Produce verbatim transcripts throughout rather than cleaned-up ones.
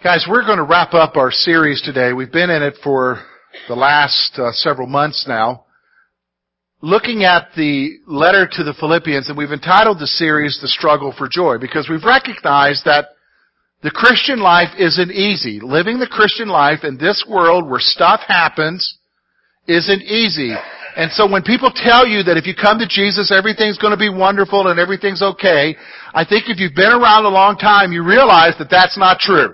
Guys, we're going to wrap up our series today. We've been in it for the last uh, several months now, looking at the letter to the Philippians, and we've entitled the series The Struggle for Joy, because we've recognized that the Christian life isn't easy. Living the Christian life in this world where stuff happens isn't easy. And so when people tell you that if you come to Jesus, everything's going to be wonderful and everything's okay, I think if you've been around a long time, you realize that that's not true.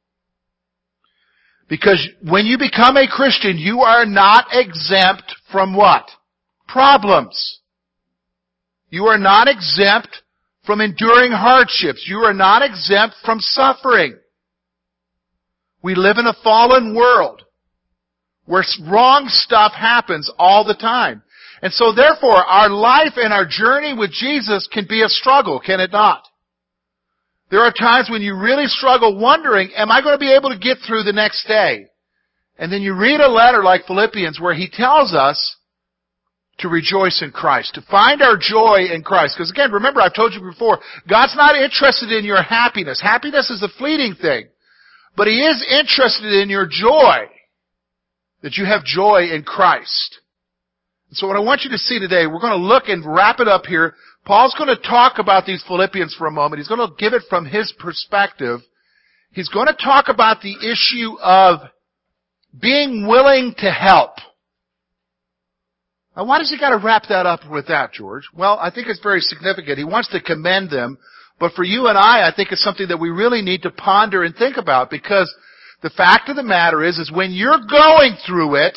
Because when you become a Christian, you are not exempt from what? Problems. You are not exempt from enduring hardships. You are not exempt from suffering. We live in a fallen world where wrong stuff happens all the time. And so therefore, our life and our journey with Jesus can be a struggle, can it not? There are times when you really struggle wondering, am I going to be able to get through the next day? And then you read a letter like Philippians where he tells us to rejoice in Christ, to find our joy in Christ. Because again, remember, I've told you before, God's not interested in your happiness. Happiness is a fleeting thing. But He is interested in your joy, that you have joy in Christ. And so what I want you to see today, we're going to look and wrap it up here. Paul's going to talk about these Philippians for a moment. He's going to give it from his perspective. He's going to talk about the issue of being willing to help. Now, why does he got to wrap that up with that, George? Well, I think it's very significant. He wants to commend them. But for you and I, I think it's something that we really need to ponder and think about, because the fact of the matter is, is when you're going through it,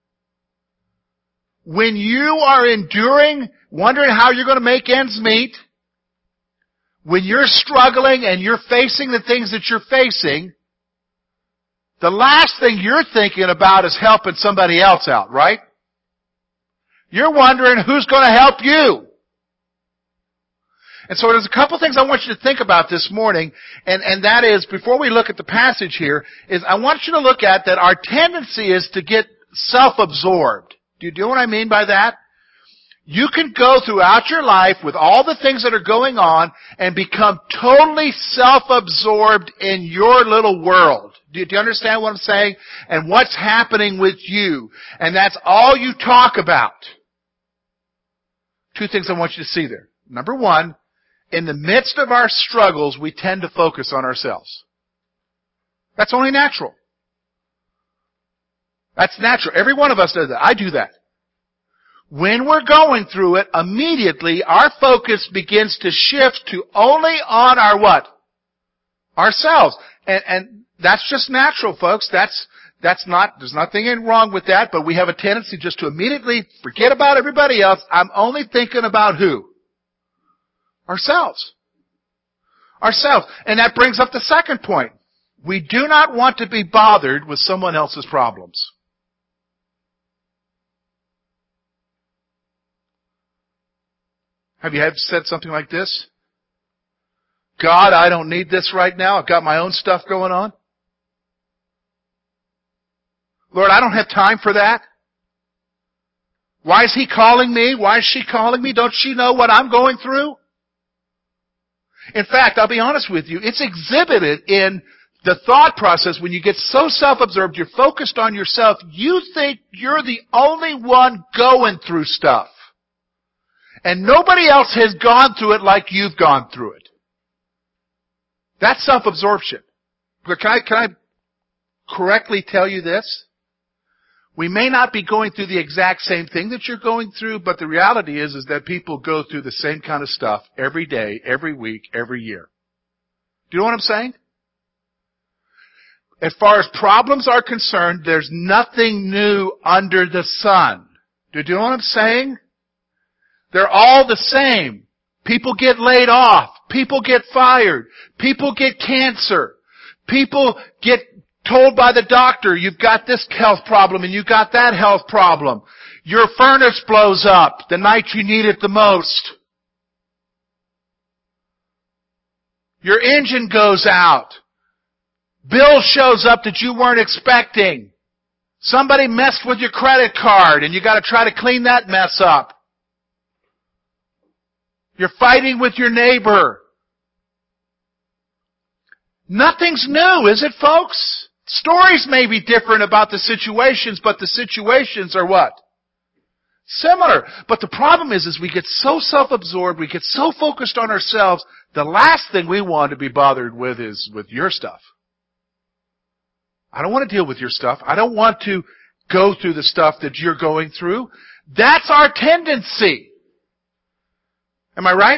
when you are enduring, wondering how you're going to make ends meet, when you're struggling and you're facing the things that you're facing, the last thing you're thinking about is helping somebody else out, right? You're wondering who's going to help you. And so there's a couple things I want you to think about this morning, and, and that is, before we look at the passage here, is I want you to look at that our tendency is to get self-absorbed. Do you know what I mean by that? You can go throughout your life with all the things that are going on and become totally self-absorbed in your little world. Do you, do you understand what I'm saying? And what's happening with you. And that's all you talk about. Two things I want you to see there. Number one, in the midst of our struggles, we tend to focus on ourselves. That's only natural. That's natural. Every one of us does that. I do that. When we're going through it, immediately our focus begins to shift to only on our what? Ourselves. And, and that's just natural, folks. That's, that's not, there's nothing wrong with that, but we have a tendency just to immediately forget about everybody else. I'm only thinking about who? Ourselves. Ourselves. And that brings up the second point. We do not want to be bothered with someone else's problems. Have you ever said something like this? God, I don't need this right now. I've got my own stuff going on. Lord, I don't have time for that. Why is He calling me? Why is she calling me? Don't she know what I'm going through? In fact, I'll be honest with you, it's exhibited in the thought process when you get so self-absorbed, you're focused on yourself, you think you're the only one going through stuff. And nobody else has gone through it like you've gone through it. That's self-absorption. But can I, can I correctly tell you this? We may not be going through the exact same thing that you're going through, but the reality is, is that people go through the same kind of stuff every day, every week, every year. Do you know what I'm saying? As far as problems are concerned, there's nothing new under the sun. Do you know what I'm saying? They're all the same. People get laid off. People get fired. People get cancer. People get told by the doctor, you've got this health problem and you've got that health problem. Your furnace blows up the night you need it the most. Your engine goes out. Bill shows up that you weren't expecting. Somebody messed with your credit card and you got to try to clean that mess up. You're fighting with your neighbor. Nothing's new, is it, folks? Stories may be different about the situations, but the situations are what? Similar. But the problem is, is we get so self-absorbed, we get so focused on ourselves, the last thing we want to be bothered with is with your stuff. I don't want to deal with your stuff. I don't want to go through the stuff that you're going through. That's our tendency. Am I right?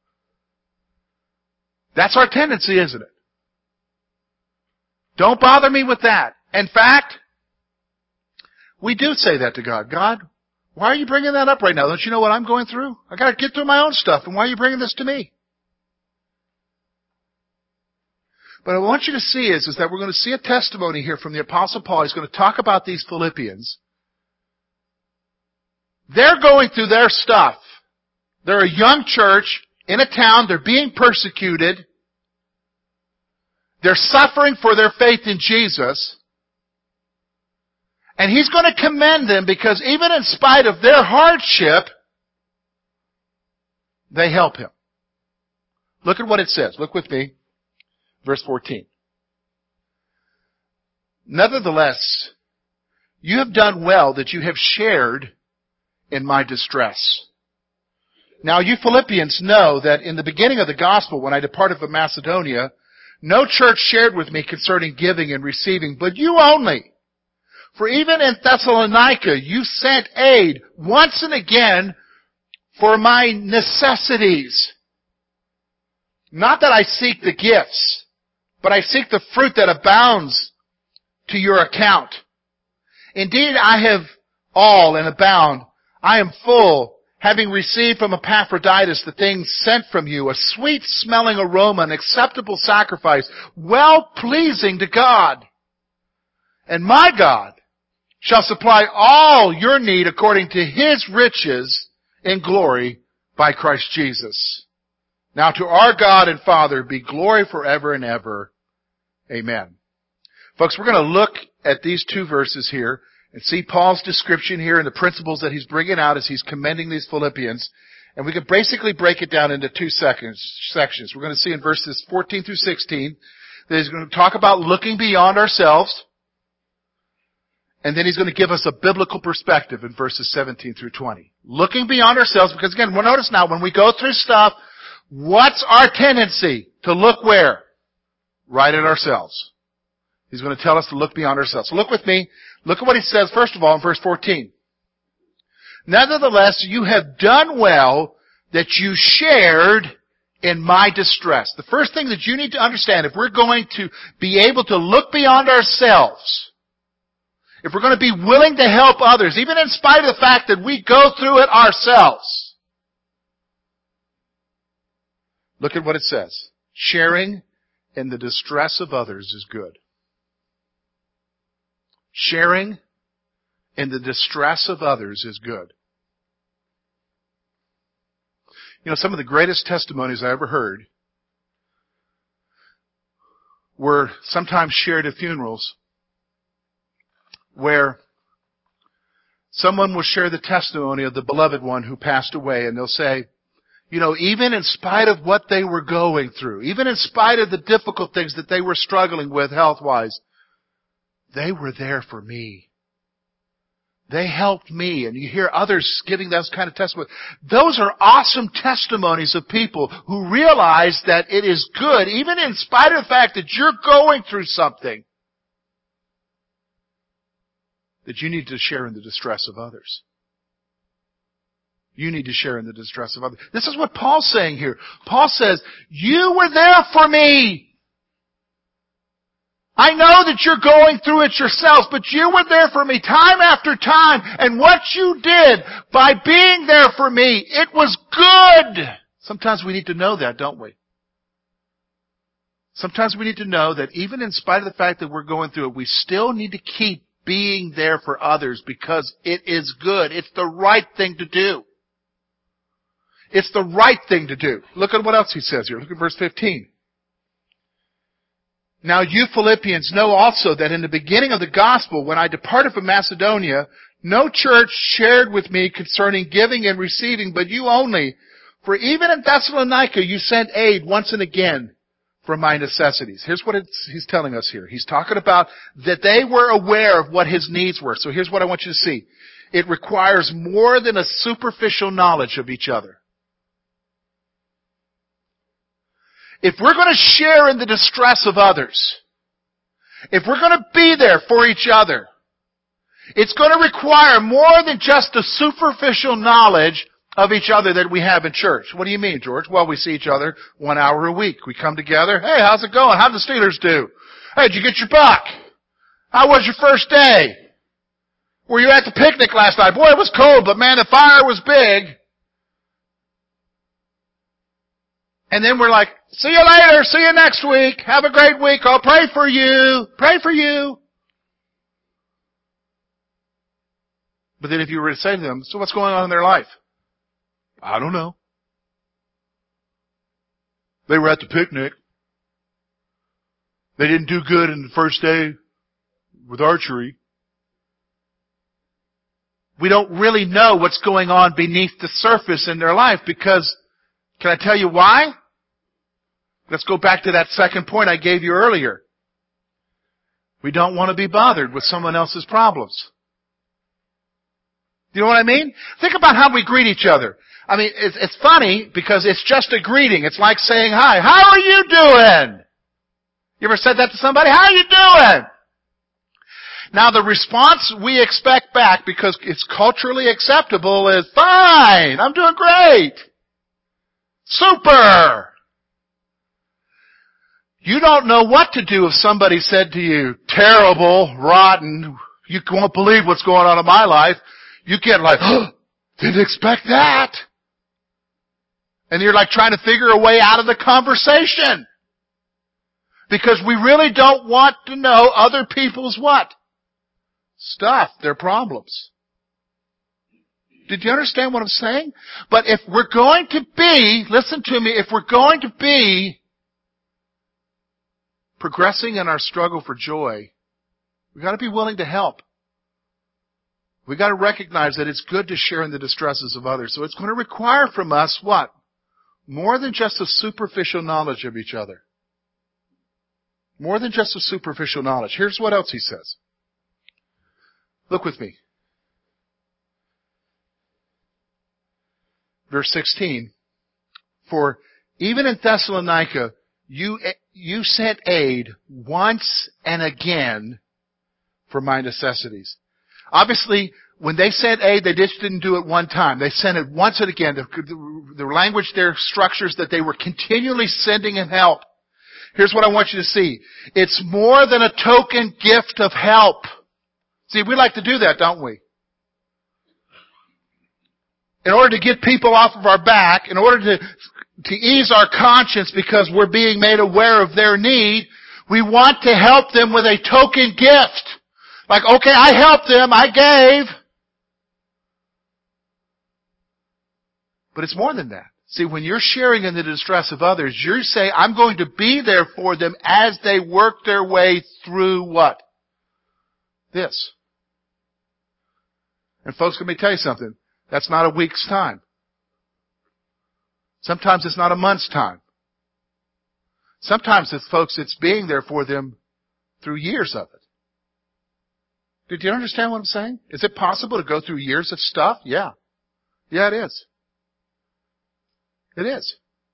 That's our tendency, isn't it? Don't bother me with that. In fact, we do say that to God. God, why are you bringing that up right now? Don't you know what I'm going through? I got to get through my own stuff, and why are you bringing this to me? But I want you to see is, is that we're going to see a testimony here from the Apostle Paul. He's going to talk about these Philippians. They're going through their stuff. They're a young church in a town. They're being persecuted. They're suffering for their faith in Jesus. And he's going to commend them because even in spite of their hardship, they help him. Look at what it says. Look with me. Verse fourteen. Nevertheless, you have done well that you have shared in my distress. Now you Philippians know that in the beginning of the gospel, when I departed from Macedonia, no church shared with me concerning giving and receiving, but you only. For even in Thessalonica, you sent aid once and again for my necessities. Not that I seek the gifts, but I seek the fruit that abounds to your account. Indeed, I have all and abound. I am full, having received from Epaphroditus the things sent from you, a sweet-smelling aroma, an acceptable sacrifice, well-pleasing to God. And my God shall supply all your need according to His riches in glory by Christ Jesus. Now to our God and Father be glory forever and ever. Amen. Folks, we're going to look at these two verses here and see Paul's description here and the principles that he's bringing out as he's commending these Philippians. And we can basically break it down into two sections, sections. We're going to see in verses fourteen through sixteen that he's going to talk about looking beyond ourselves. And then he's going to give us a biblical perspective in verses seventeen through twenty. Looking beyond ourselves, because again, we'll notice now, when we go through stuff, what's our tendency? To look where? Right at ourselves. He's going to tell us to look beyond ourselves. So look with me. Look at what he says, first of all, in verse fourteen. Nevertheless, you have done well that you shared in my distress. The first thing that you need to understand, if we're going to be able to look beyond ourselves, if we're going to be willing to help others, even in spite of the fact that we go through it ourselves, look at what it says. Sharing in the distress of others is good. Sharing in the distress of others is good. You know, some of the greatest testimonies I ever heard were sometimes shared at funerals, where someone will share the testimony of the beloved one who passed away, and they'll say, you know, even in spite of what they were going through, even in spite of the difficult things that they were struggling with health-wise, they were there for me. They helped me. And you hear others giving those kind of testimonies. Those are awesome testimonies of people who realize that it is good, even in spite of the fact that you're going through something, that you need to share in the distress of others. You need to share in the distress of others. This is what Paul's saying here. Paul says, you were there for me. I know that you're going through it yourselves, but you were there for me time after time. And what you did by being there for me, it was good. Sometimes we need to know that, don't we? Sometimes we need to know that even in spite of the fact that we're going through it, we still need to keep being there for others because it is good. It's the right thing to do. It's the right thing to do. Look at what else he says here. Look at verse fifteen. Now you Philippians know also that in the beginning of the gospel, when I departed from Macedonia, no church shared with me concerning giving and receiving, but you only. For even in Thessalonica you sent aid once and again from my necessities. Here's what it's, he's telling us here. He's talking about that they were aware of what his needs were. So here's what I want you to see. It requires more than a superficial knowledge of each other. If we're going to share in the distress of others, if we're going to be there for each other, it's going to require more than just a superficial knowledge of each other that we have in church. What do you mean, George? Well, we see each other one hour a week. We come together. Hey, how's it going? How'd the Steelers do? Hey, did you get your buck? How was your first day? Were you at the picnic last night? Boy, it was cold, but man, the fire was big. And then we're like, see you later. See you next week. Have a great week. I'll pray for you. Pray for you. But then if you were to say to them, so what's going on in their life? I don't know. They were at the picnic. They didn't do good in the first day with archery. We don't really know what's going on beneath the surface in their life because, can I tell you why? Let's go back to that second point I gave you earlier. We don't want to be bothered with someone else's problems. You know what I mean? Think about how we greet each other. I mean, it's, it's funny because it's just a greeting. It's like saying hi. How are you doing? You ever said that to somebody? How are you doing? Now the response we expect back, because it's culturally acceptable, is fine. I'm doing great. Super. You don't know what to do if somebody said to you, terrible, rotten, you won't believe what's going on in my life. You get like, oh, didn't expect that. And you're like trying to figure a way out of the conversation. Because we really don't want to know other people's what? Stuff, their problems. Did you understand what I'm saying? But if we're going to be, listen to me, if we're going to be progressing in our struggle for joy, we've got to be willing to help. We've got to recognize that it's good to share in the distresses of others. So it's going to require from us what? More than just a superficial knowledge of each other. More than just a superficial knowledge. Here's what else he says. Look with me. Verse sixteen. For even in Thessalonica, you, you sent aid once and again for my necessities. Obviously, when they sent aid, they just didn't do it one time. They sent it once and again. The, the, the language there structures that they were continually sending in help. Here's what I want you to see. It's more than a token gift of help. See, we like to do that, don't we? In order to get people off of our back, in order to, to ease our conscience because we're being made aware of their need, we want to help them with a token gift. Like, okay, I helped them, I gave. But it's more than that. See, when you're sharing in the distress of others, you're saying, I'm going to be there for them as they work their way through what? This. And folks, let me tell you something. That's not a week's time. Sometimes it's not a month's time. Sometimes it's, folks, it's being there for them through years of it. Did you understand what I'm saying? Is it possible to go through years of stuff? Yeah. Yeah, it is. It is.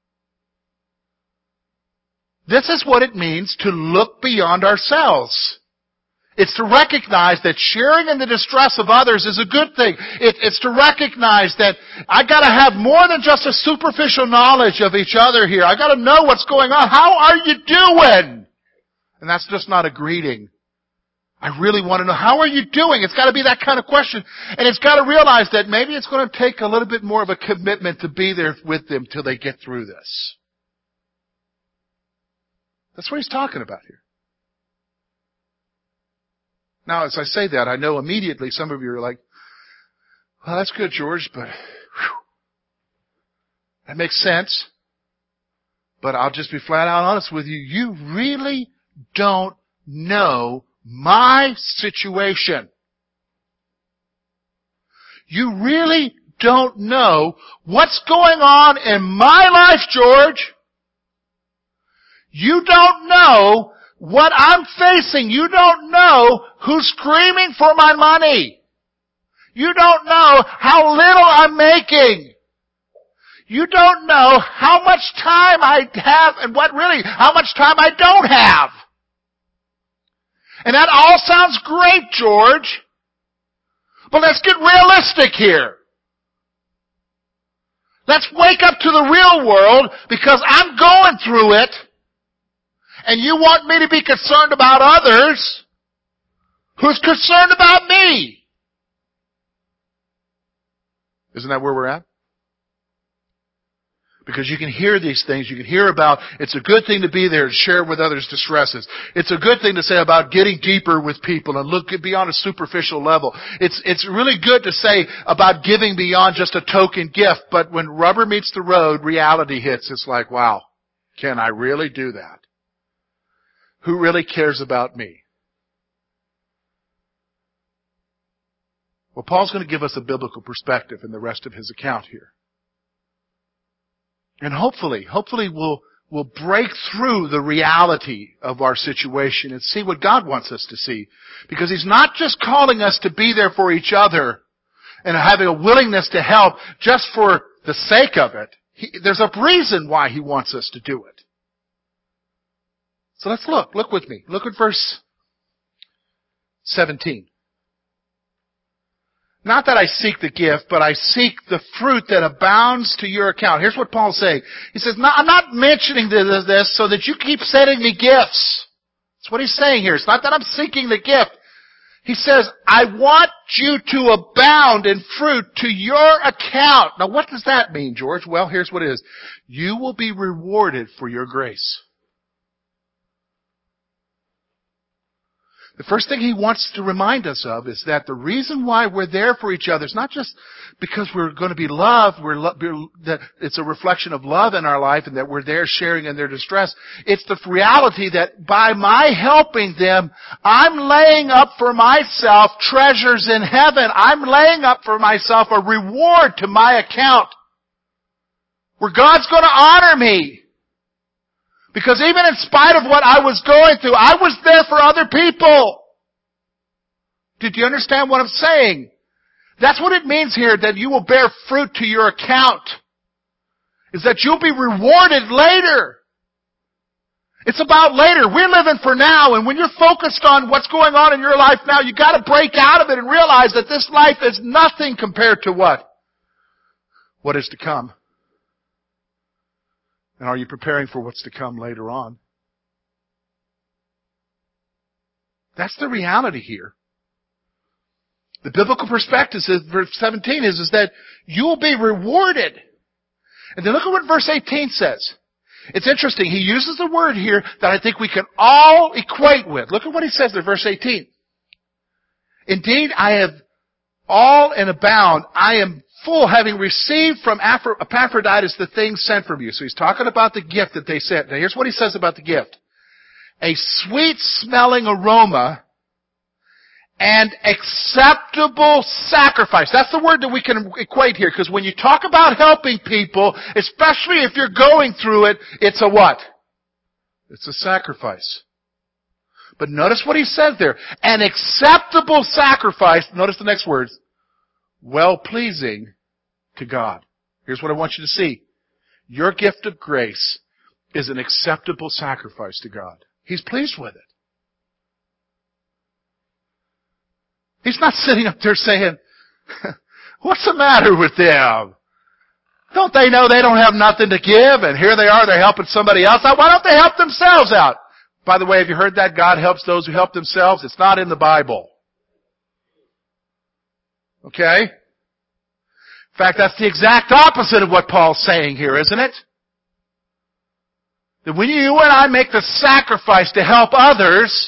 This is what it means to look beyond ourselves. It's to recognize that sharing in the distress of others is a good thing. It, it's to recognize that I gotta have more than just a superficial knowledge of each other here. I gotta know what's going on. How are you doing? And that's just not a greeting. I really want to know, how are you doing? It's got to be that kind of question. And it's got to realize that maybe it's going to take a little bit more of a commitment to be there with them till they get through this. That's what he's talking about here. Now, as I say that, I know immediately some of you are like, well, that's good, George, but whew, that makes sense. But I'll just be flat out honest with you. You really don't know my situation. You really don't know what's going on in my life, George. You don't know what I'm facing. You don't know who's screaming for my money. You don't know how little I'm making. You don't know how much time I have and what really, how much time I don't have. And that all sounds great, George. But let's get realistic here. Let's wake up to the real world because I'm going through it. And you want me to be concerned about others. Who's concerned about me? Isn't that where we're at? Because you can hear these things. You can hear about, it's a good thing to be there and share with others' distresses. It's a good thing to say about getting deeper with people and look beyond a superficial level. It's, it's really good to say about giving beyond just a token gift. But when rubber meets the road, reality hits. It's like, wow, can I really do that? Who really cares about me? Well, Paul's going to give us a biblical perspective in the rest of his account here. And hopefully, hopefully we'll, we'll break through the reality of our situation and see what God wants us to see. Because He's not just calling us to be there for each other and having a willingness to help just for the sake of it. He, there's a reason why He wants us to do it. So let's look. Look with me. Look at verse seventeen. Not that I seek the gift, but I seek the fruit that abounds to your account. Here's what Paul's saying. He says, no, I'm not mentioning this so that you keep sending me gifts. That's what he's saying here. It's not that I'm seeking the gift. He says, I want you to abound in fruit to your account. Now what does that mean, George? Well, here's what it is. You will be rewarded for your grace. The first thing he wants to remind us of is that the reason why we're there for each other is not just because we're going to be loved, we're, lo- we're that it's a reflection of love in our life and that we're there sharing in their distress. It's the reality that by my helping them, I'm laying up for myself treasures in heaven. I'm laying up for myself a reward to my account where God's going to honor me. Because even in spite of what I was going through, I was there for other people. Did you understand what I'm saying? That's what it means here, that you will bear fruit to your account. Is that you'll be rewarded later. It's about later. We're living for now, and when you're focused on what's going on in your life now, you gotta break out of it and realize that this life is nothing compared to what? What is to come. And are you preparing for what's to come later on? That's the reality here. The biblical perspective, verse seventeen, is, is that you'll be rewarded. And then look at what verse eighteen says. It's interesting. He uses a word here that I think we can all equate with. Look at what he says there, verse eighteen. Indeed, I have all and abound. I am full, having received from Epaphroditus the things sent from you. So he's talking about the gift that they sent. Now here's what he says about the gift. A sweet smelling aroma and acceptable sacrifice. That's the word that we can equate here, because when you talk about helping people, especially if you're going through it, it's a what? It's a sacrifice. But notice what he says there. An acceptable sacrifice, notice the next words, well-pleasing to God. Here's what I want you to see. Your gift of grace is an acceptable sacrifice to God. He's pleased with it. He's not sitting up there saying, what's the matter with them? Don't they know they don't have nothing to give and here they are, they're helping somebody else out? Why don't they help themselves out? By the way, have you heard that? God helps those who help themselves. It's not in the Bible. Okay? In fact, that's the exact opposite of what Paul's saying here, isn't it? That when you and I make the sacrifice to help others,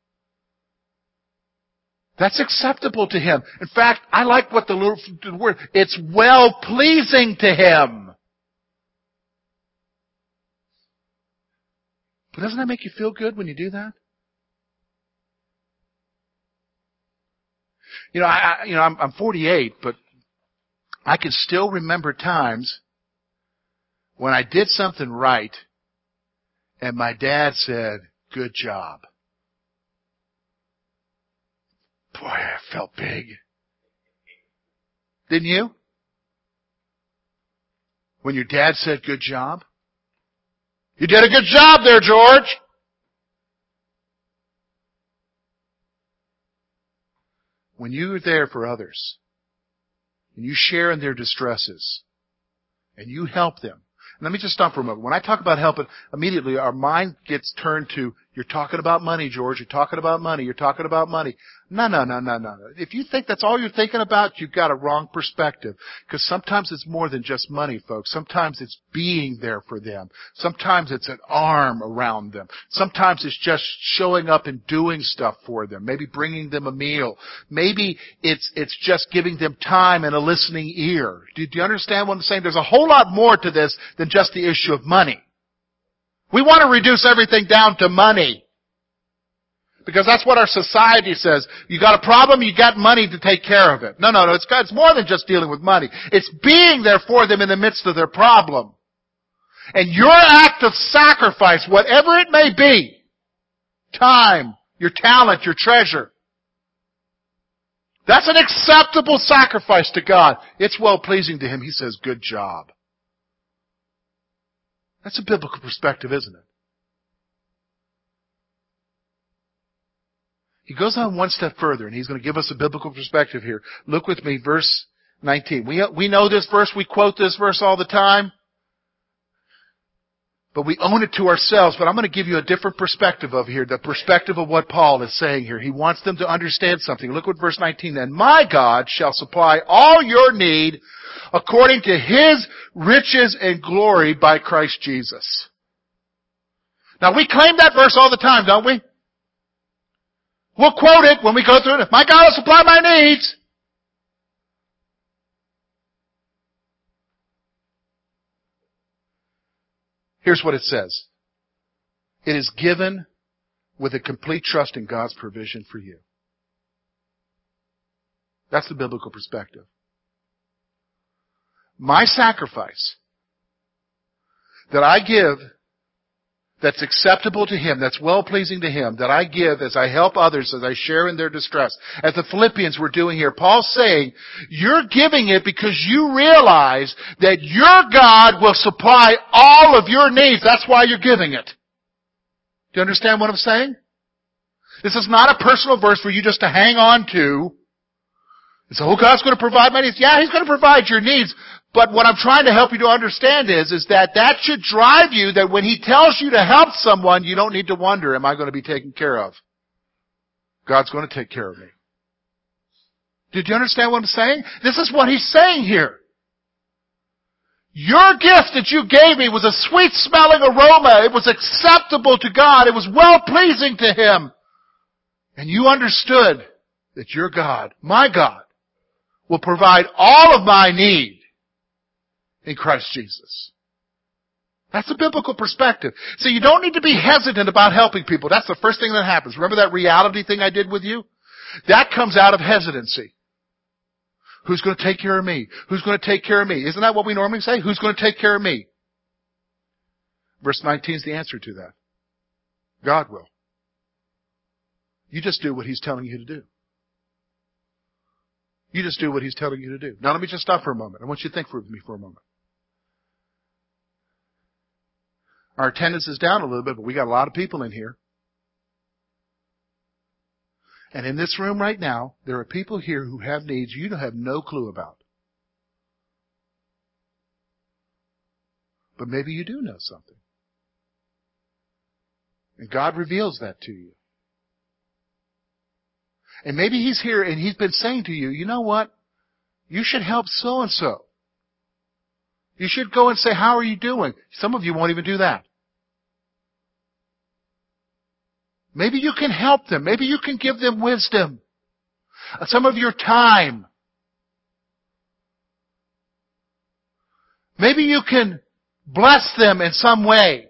that's acceptable to Him. In fact, I like what the word, it's well-pleasing to Him. But doesn't that make you feel good when you do that? You know, I, I you know, I'm, I'm forty-eight, but I can still remember times when I did something right And my dad said, good job. Boy, I felt big. Didn't you? When your dad said, good job? You did a good job there, George. When you're there for others, and you share in their distresses, and you help them. And let me just stop for a moment. When I talk about helping, immediately our mind gets turned to, you're talking about money, George. You're talking about money. You're talking about money. No, no, no, no, no. If you think that's all you're thinking about, you've got a wrong perspective. Because sometimes it's more than just money, folks. Sometimes it's being there for them. Sometimes it's an arm around them. Sometimes it's just showing up and doing stuff for them. Maybe bringing them a meal. Maybe it's it's just giving them time and a listening ear. Do, do you understand what I'm saying? There's a whole lot more to this than just the issue of money. We want to reduce everything down to money. Because that's what our society says. You got a problem, you got money to take care of it. No, no, no. It's, it's more than just dealing with money. It's being there for them in the midst of their problem. And your act of sacrifice, whatever it may be, time, your talent, your treasure, that's an acceptable sacrifice to God. It's well-pleasing to Him. He says, good job. That's a biblical perspective, isn't it? He goes on one step further, and he's going to give us a biblical perspective here. Look with me, verse nineteen. We, we know this verse. We quote this verse all the time. But we own it to ourselves. But I'm going to give you a different perspective of here, the perspective of what Paul is saying here. He wants them to understand something. Look what verse nineteen then. My God shall supply all your need according to His riches and glory by Christ Jesus. Now we claim that verse all the time, don't we? We'll quote it when we go through it. My God will supply my needs. Here's what it says. It is given with a complete trust in God's provision for you. That's the biblical perspective. My sacrifice that I give, that's acceptable to Him, that's well-pleasing to Him, that I give as I help others, as I share in their distress. As the Philippians were doing here, Paul's saying, you're giving it because you realize that your God will supply all of your needs. That's why you're giving it. Do you understand what I'm saying? This is not a personal verse for you just to hang on to. And so, oh, God's going to provide my needs. Yeah, He's going to provide your needs. But what I'm trying to help you to understand is, is that that should drive you that when He tells you to help someone, you don't need to wonder, am I going to be taken care of? God's going to take care of me. Did you understand what I'm saying? This is what He's saying here. Your gift that you gave me was a sweet-smelling aroma. It was acceptable to God. It was well-pleasing to Him. And you understood that your God, my God, will provide all of my need in Christ Jesus. That's a biblical perspective. So you don't need to be hesitant about helping people. That's the first thing that happens. Remember that reality thing I did with you? That comes out of hesitancy. Who's going to take care of me? Who's going to take care of me? Isn't that what we normally say? Who's going to take care of me? Verse nineteen is the answer to that. God will. You just do what He's telling you to do. You just do what He's telling you to do. Now let me just stop for a moment. I want you to think with me for a moment. Our attendance is down a little bit, but we got a lot of people in here. And in this room right now, there are people here who have needs you have no clue about. But maybe you do know something. And God reveals that to you. And maybe He's here and He's been saying to you, you know what? You should help so-and-so. You should go and say, how are you doing? Some of you won't even do that. Maybe you can help them. Maybe you can give them wisdom. Some of your time. Maybe you can bless them in some way.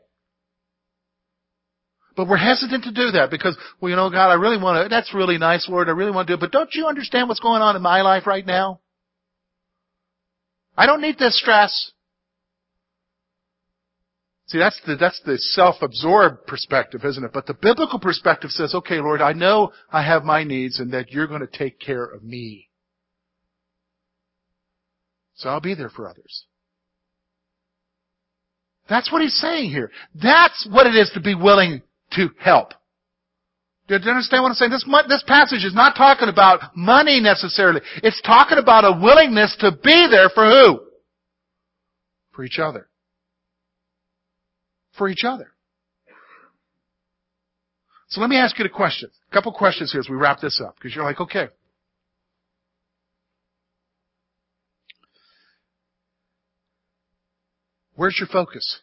But we're hesitant to do that because, well, you know, God, I really want to, that's really nice, Lord, I really want to do it. But don't you understand what's going on in my life right now? I don't need this stress. See, that's the, that's the self-absorbed perspective, isn't it? But the biblical perspective says, okay, Lord, I know I have my needs and that you're going to take care of me. So I'll be there for others. That's what he's saying here. That's what it is to be willing to help. Do you understand what I'm saying? This, this passage is not talking about money necessarily. It's talking about a willingness to be there for who? For each other. For each other. So let me ask you a question. A couple questions here as we wrap this up. Because you're like, okay. Where's your focus?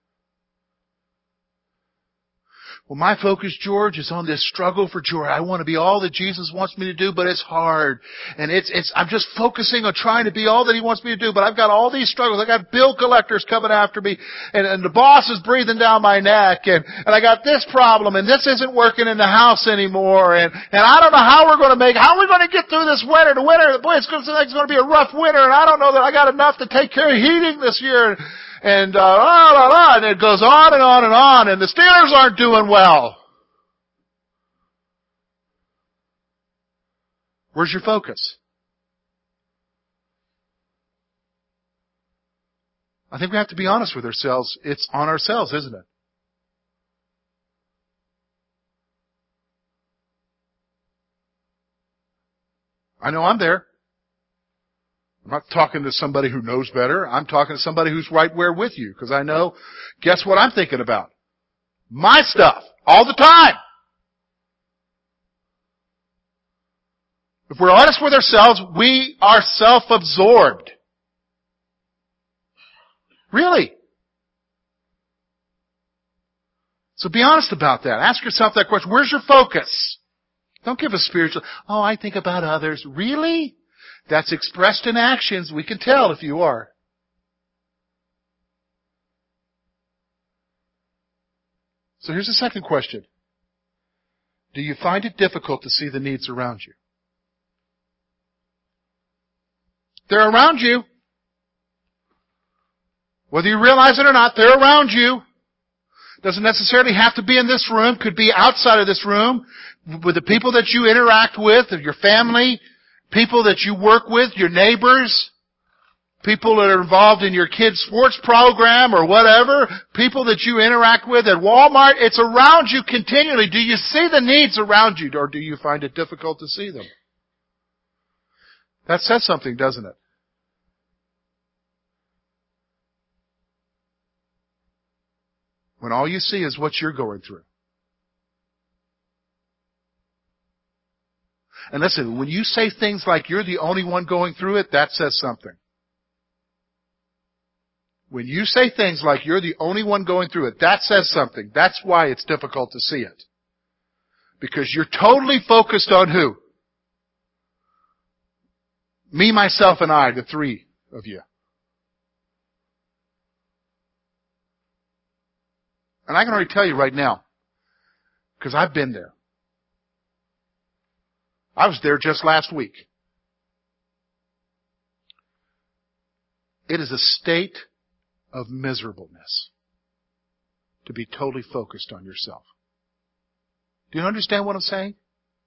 Well, my focus, George, is on this struggle for joy. I want to be all that Jesus wants me to do, but it's hard. And it's, it's, I'm just focusing on trying to be all that He wants me to do, but I've got all these struggles. I got bill collectors coming after me, and, and the boss is breathing down my neck, and, and I got this problem, and this isn't working in the house anymore, and, and I don't know how we're going to make, how are we going to get through this winter? The winter, boy, it's going to, it's going to be a rough winter, and I don't know that I got enough to take care of heating this year. And, uh, la, la, la, and it goes on and on and on, and the Steelers aren't doing well. Where's your focus? I think we have to be honest with ourselves. It's on ourselves, isn't it? I know I'm there. I'm not talking to somebody who knows better. I'm talking to somebody who's right where with you. Because I know, guess what I'm thinking about? My stuff. All the time. If we're honest with ourselves, we are self-absorbed. Really. So be honest about that. Ask yourself that question. Where's your focus? Don't give a spiritual, oh, I think about others. Really? That's expressed in actions. We can tell if you are. So here's the second question. Do you find it difficult to see the needs around you? They're around you. Whether you realize it or not, they're around you. Doesn't necessarily have to be in this room. Could be outside of this room with the people that you interact with, or your family, people that you work with, your neighbors, people that are involved in your kid's sports program or whatever, people that you interact with at Walmart. It's around you continually. Do you see the needs around you, or do you find it difficult to see them? That says something, doesn't it? When all you see is what you're going through. And listen, when you say things like you're the only one going through it, that says something. When you say things like you're the only one going through it, that says something. That's why it's difficult to see it. Because you're totally focused on who? Me, myself, and I, the three of you. And I can already tell you right now, because I've been there. I was there just last week. It is a state of miserableness to be totally focused on yourself. Do you understand what I'm saying?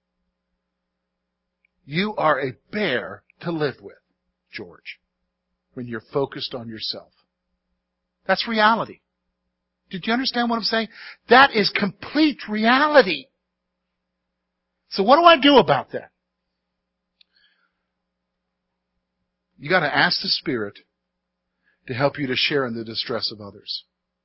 You are a bear to live with, George, when you're focused on yourself. That's reality. Did you understand what I'm saying? That is complete reality. So what do I do about that? You got to ask the Spirit to help you to share in the distress of others.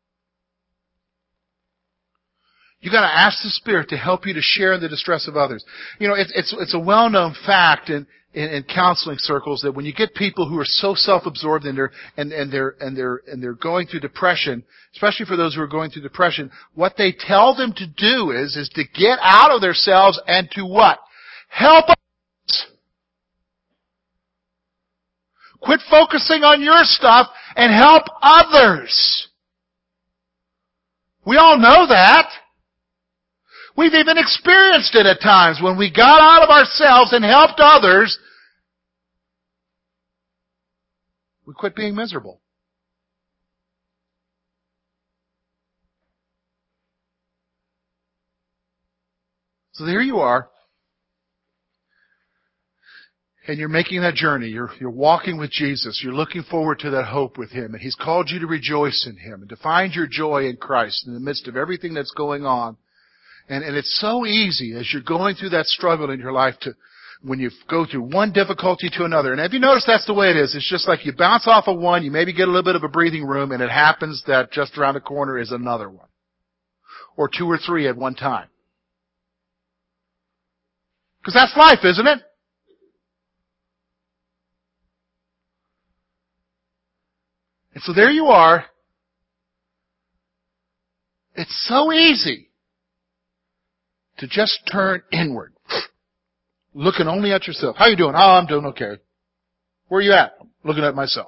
You got to ask the Spirit to help you to share in the distress of others. You know, it's it's it's a well-known fact in, in in counseling circles that when you get people who are so self-absorbed and they're and and they're and they're and they're going through depression, especially for those who are going through depression, what they tell them to do is is to get out of themselves and to what? Help others. Quit focusing on your stuff and help others. We all know that. We've even experienced it at times when we got out of ourselves and helped others. We quit being miserable. So there you are. And you're making that journey. You're, you're walking with Jesus. You're looking forward to that hope with Him. And He's called you to rejoice in Him and to find your joy in Christ in the midst of everything that's going on. And, and it's so easy as you're going through that struggle in your life to, when you go through one difficulty to another. And have you noticed that's the way it is? It's just like you bounce off of one, you maybe get a little bit of a breathing room, and it happens that just around the corner is another one. Or two or three at one time. Because that's life, isn't it? And so there you are. It's so easy to just turn inward, looking only at yourself. How you doing? Oh, I'm doing okay. Where are you at? I'm looking at myself.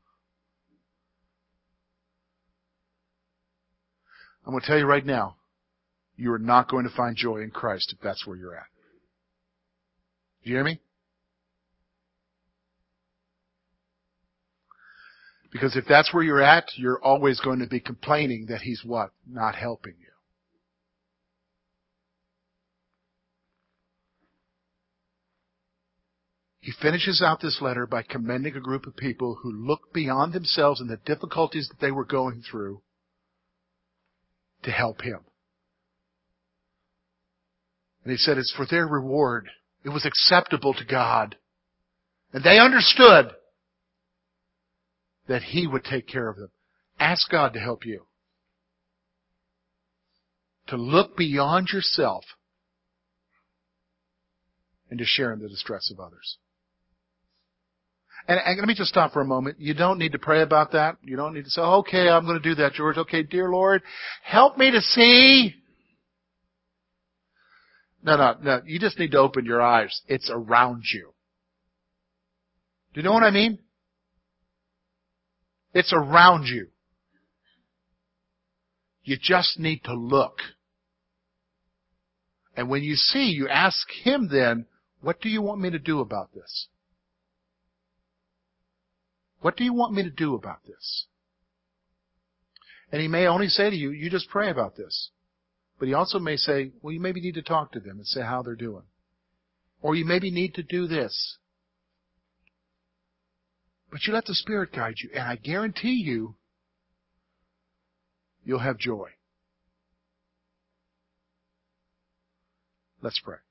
I'm going to tell you right now, you are not going to find joy in Christ if that's where you're at. Do you hear me? Because if that's where you're at, you're always going to be complaining that He's what? Not helping you. He finishes out this letter by commending a group of people who looked beyond themselves and the difficulties that they were going through to help him. And he said it's for their reward. It was acceptable to God. And they understood that He would take care of them. Ask God to help you. To look beyond yourself and to share in the distress of others. And, and let me just stop for a moment. You don't need to pray about that. You don't need to say, okay, I'm going to do that, George. Okay, dear Lord, help me to see. No, no, no. You just need to open your eyes. It's around you. Do you know what I mean? It's around you. You just need to look. And when you see, you ask Him then, what do you want me to do about this? What do you want me to do about this? And He may only say to you, you just pray about this. But He also may say, well, you maybe need to talk to them and say how they're doing. Or you maybe need to do this. But you let the Spirit guide you. And I guarantee you, you'll have joy. Let's pray.